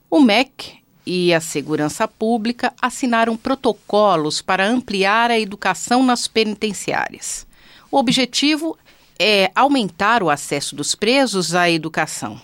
O MEC e a Segurança Pública assinaram protocolos para ampliar a educação nas penitenciárias. O objetivo é aumentar o acesso dos presos à educação.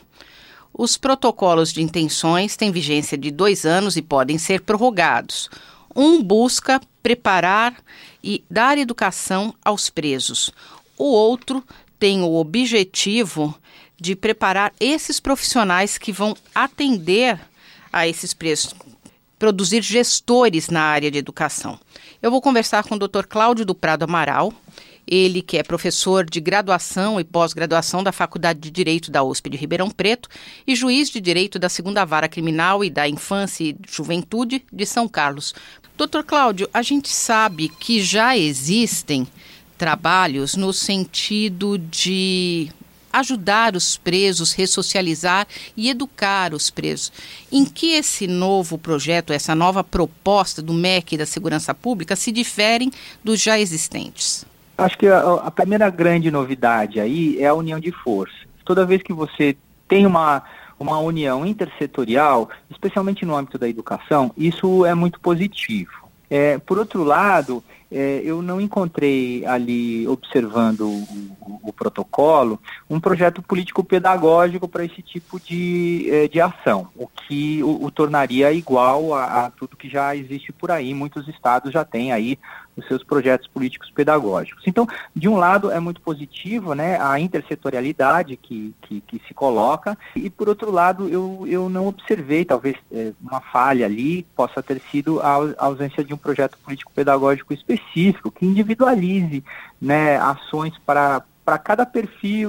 Os protocolos de intenções têm vigência de 2 anos e podem ser prorrogados. Um busca preparar e dar educação aos presos. O outro tem o objetivo de preparar esses profissionais que vão atender a esses presos, produzir gestores na área de educação. Eu vou conversar com o Dr. Cláudio do Prado Amaral, ele que é professor de graduação e pós-graduação da Faculdade de Direito da USP de Ribeirão Preto e juiz de Direito da 2ª Vara Criminal e da Infância e Juventude de São Carlos. Dr. Cláudio, a gente sabe que já existem trabalhos no sentido de ajudar os presos, ressocializar e educar os presos. Em que esse novo projeto, essa nova proposta do MEC e da Segurança Pública se diferem dos já existentes? Acho que a primeira grande novidade aí é a união de forças. Toda vez que você tem uma união intersetorial, especialmente no âmbito da educação, isso é muito positivo. Por outro lado, eu não encontrei ali, observando o protocolo, um projeto político-pedagógico para esse tipo de ação, o que o tornaria igual a tudo que já existe por aí. Muitos estados já têm aí os seus projetos políticos pedagógicos. Então, de um lado, é muito positivo, né, a intersetorialidade que se coloca, e por outro lado, eu não observei, talvez uma falha ali possa ter sido a ausência de um projeto político-pedagógico específico, que individualize, né, ações para cada perfil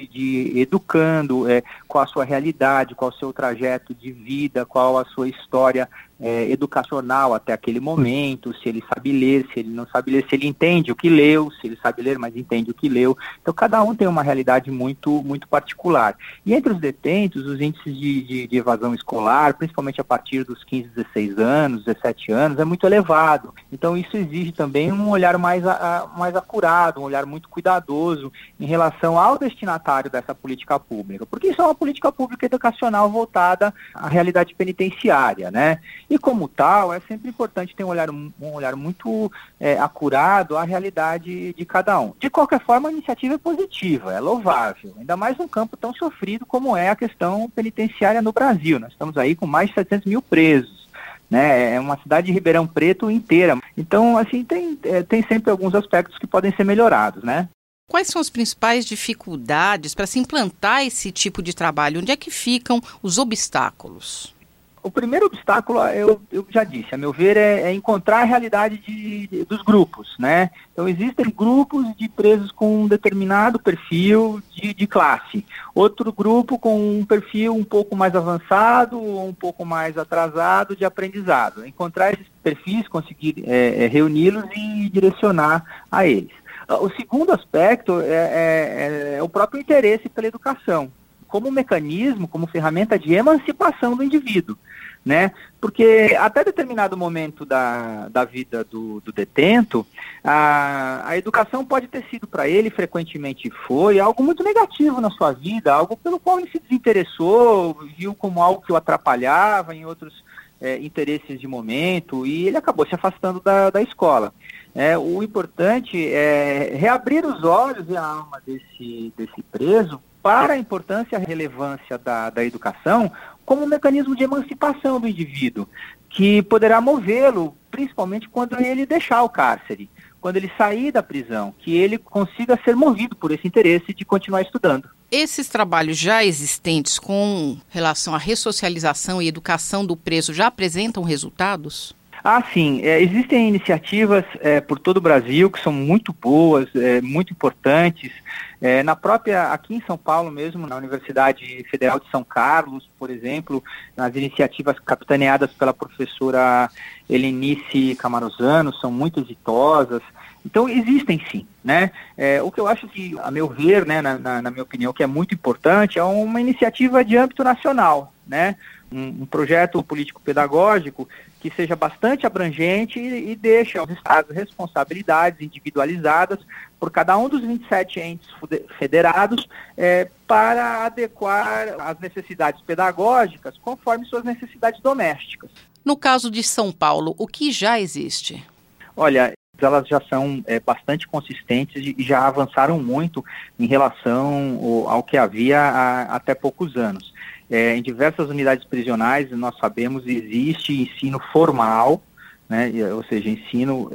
de educando, qual a sua realidade, qual o seu trajeto de vida, qual a sua história educacional até aquele momento, se ele sabe ler, se ele não sabe ler, se ele entende o que leu, se ele sabe ler, mas entende o que leu. Então, cada um tem uma realidade muito, muito particular. E entre os detentos, os índices de evasão escolar, principalmente a partir dos 15, 16 anos, 17 anos, é muito elevado. Então, isso exige também um olhar mais acurado, um olhar muito cuidadoso em relação ao destinatário dessa política pública, porque isso é uma política pública educacional voltada à realidade penitenciária, né? E como tal, é sempre importante ter um olhar muito acurado à realidade de cada um. De qualquer forma, a iniciativa é positiva, é louvável, ainda mais num campo tão sofrido como é a questão penitenciária no Brasil. Nós estamos aí com mais de 700 mil presos, né? É uma cidade de Ribeirão Preto inteira. Então, assim, tem sempre alguns aspectos que podem ser melhorados, né? Quais são as principais dificuldades para se implantar esse tipo de trabalho? Onde é que ficam os obstáculos? O primeiro obstáculo, eu já disse, a meu ver, é encontrar a realidade dos grupos, né? Então, existem grupos de presos com um determinado perfil de classe. Outro grupo com um perfil um pouco mais avançado ou um pouco mais atrasado de aprendizado. Encontrar esses perfis, conseguir reuni-los e direcionar a eles. O segundo aspecto é o próprio interesse pela educação, como mecanismo, como ferramenta de emancipação do indivíduo, né? Porque até determinado momento da vida do detento, a educação pode ter sido para ele, frequentemente foi, algo muito negativo na sua vida, algo pelo qual ele se desinteressou, viu como algo que o atrapalhava em outros interesses de momento, e ele acabou se afastando da escola. O importante é reabrir os olhos e a alma desse preso para a importância e a relevância da educação como um mecanismo de emancipação do indivíduo, que poderá movê-lo, principalmente quando ele deixar o cárcere, quando ele sair da prisão, que ele consiga ser movido por esse interesse de continuar estudando. Esses trabalhos já existentes com relação à ressocialização e educação do preso já apresentam resultados? Sim. Existem iniciativas por todo o Brasil que são muito boas, muito importantes. Aqui em São Paulo mesmo, na Universidade Federal de São Carlos, por exemplo, as iniciativas capitaneadas pela professora Helenice Camaruzano são muito exitosas. Então, existem sim, né? O que eu acho que, a meu ver, né, na minha opinião, que é muito importante, é uma iniciativa de âmbito nacional, né? Um projeto político-pedagógico que seja bastante abrangente e deixe aos estados responsabilidades individualizadas por cada um dos 27 entes federados para adequar as necessidades pedagógicas conforme suas necessidades domésticas. No caso de São Paulo, o que já existe? Olha, elas já são bastante consistentes e já avançaram muito em relação ao que havia há até poucos anos. Em diversas unidades prisionais, nós sabemos, existe ensino formal, né, ou seja, ensino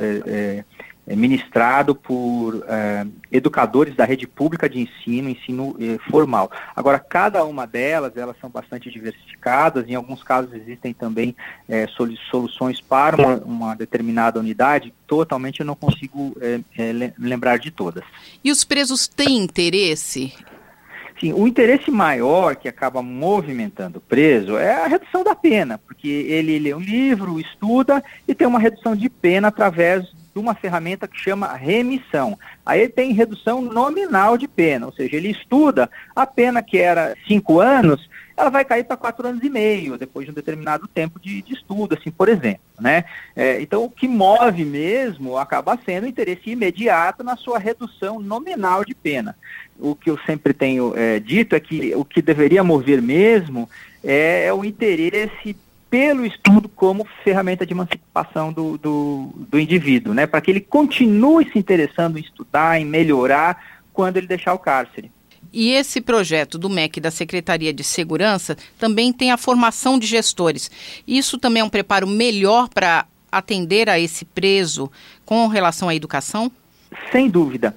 ministrado por educadores da rede pública de ensino formal. Agora, cada uma delas, elas são bastante diversificadas, em alguns casos existem também soluções para uma determinada unidade, totalmente eu não consigo lembrar de todas. E os presos têm interesse? Sim, o interesse maior que acaba movimentando o preso é a redução da pena, porque ele lê um livro, estuda e tem uma redução de pena através de uma ferramenta que chama remissão. Aí ele tem redução nominal de pena, ou seja, ele estuda, a pena que era 5 anos, ela vai cair para 4 anos e meio, depois de um determinado tempo de estudo, assim, por exemplo, né? Então, o que move mesmo acaba sendo o interesse imediato na sua redução nominal de pena. O que eu sempre tenho dito é que o que deveria mover mesmo é o interesse pelo estudo como ferramenta de emancipação do indivíduo, né? Para que ele continue se interessando em estudar, em melhorar, quando ele deixar o cárcere. E esse projeto do MEC da Secretaria de Segurança também tem a formação de gestores. Isso também é um preparo melhor para atender a esse preso com relação à educação? Sem dúvida.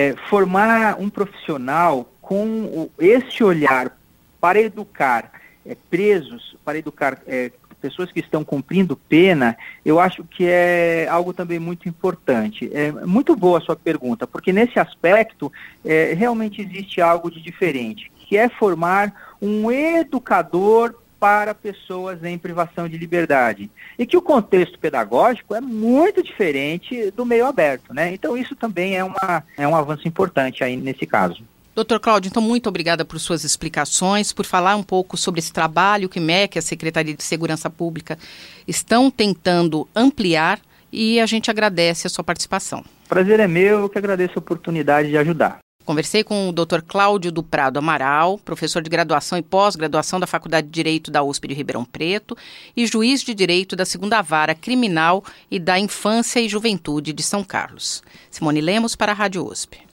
Formar um profissional com esse olhar para educar presos, para educar pessoas que estão cumprindo pena, eu acho que é algo também muito importante. É muito boa a sua pergunta, porque nesse aspecto realmente existe algo de diferente, que é formar um educador para pessoas em privação de liberdade. E que o contexto pedagógico é muito diferente do meio aberto, né? Então isso também é um avanço importante aí nesse caso. Doutor Cláudio, então muito obrigada por suas explicações, por falar um pouco sobre esse trabalho que o MEC e a Secretaria de Segurança Pública estão tentando ampliar e a gente agradece a sua participação. Prazer é meu, eu que agradeço a oportunidade de ajudar. Conversei com o Dr. Cláudio do Prado Amaral, professor de graduação e pós-graduação da Faculdade de Direito da USP de Ribeirão Preto e juiz de Direito da 2ª Vara Criminal e da Infância e Juventude de São Carlos. Simone Lemos para a Rádio USP.